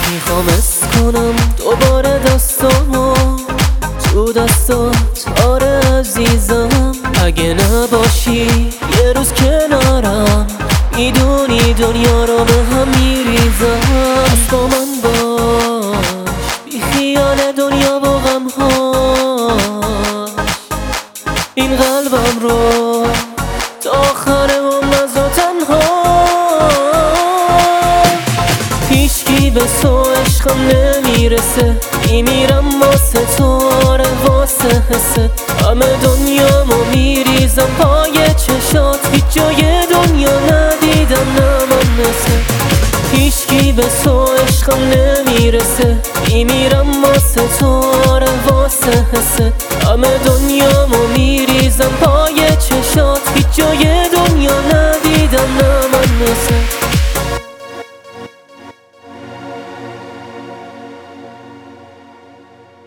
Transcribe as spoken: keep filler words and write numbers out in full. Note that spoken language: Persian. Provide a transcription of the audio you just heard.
میخوام اس کنم دوباره دستامو تو دستات، آره عزیزم. اگه نباشی یه روز کنارم، میدونی دنیا رو به هم میریزم. از با من باش، بی خیال دنیا و غمهاش. این قلبم رو تا آخر عمر نذار تنها. هیچکی به تو عشقم نمیرسه، میمیرم واسه تو، آره واسه حسه. همه دنیامو میریزم پای چشات، هیچ جای دنیا ندیدم نه من مثل. هیچکی به تو عشقم نمیرسه، میمیرم واسه تو، آره واسه حسه. همه